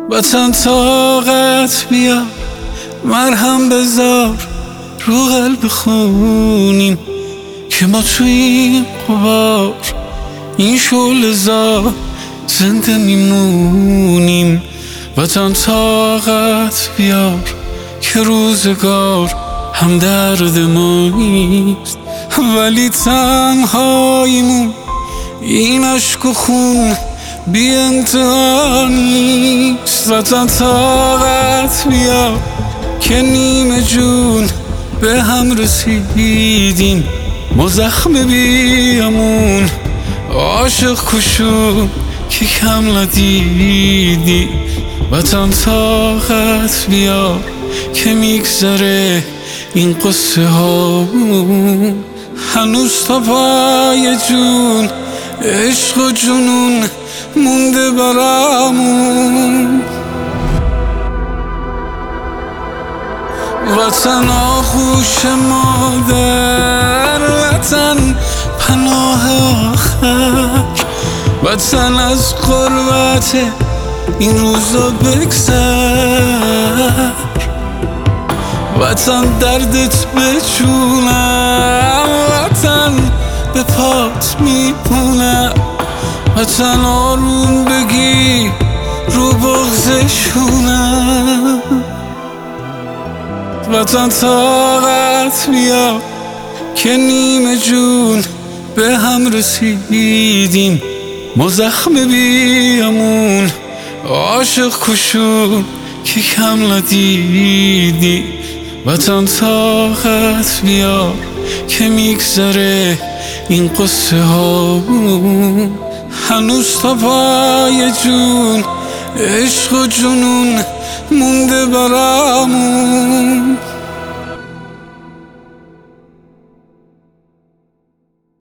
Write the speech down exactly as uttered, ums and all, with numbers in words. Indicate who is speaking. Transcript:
Speaker 1: وطن طاقت بیار، مرهم بذار رو قلب خونین که ما توی این غبار این شعله زار زنده میمونیم. وطن طاقت بیار که روزگار هم درد ما نیست، ولی تنهاییمون این عشق و خون بی انتها نیست. وطن طاقت بیار که نیمه جون به هم رسیدیم، ما زخم بیامون عاشق کشون که کم ندیدی. وطن طاقت بیار که میگذره این قصه هامون، هنوز تا پای جون عشق و جنون مونده برامون. وطن آغوش مادر، وطن پناه آخر، وطن از غربت این روزا بگذر، وطن دردت بچونم، وطن به پات میپونم، وطن آروم بگی رو بغضشونم. وطن طاقت بیار که نیمه جون به هم رسیدیم، ما زخم بیامون عاشق کشون که کم ندیدی. وطن طاقت بیار که میگذره این قصه هامون، هنوز تا پای جون عشق و جنون مونده برامون.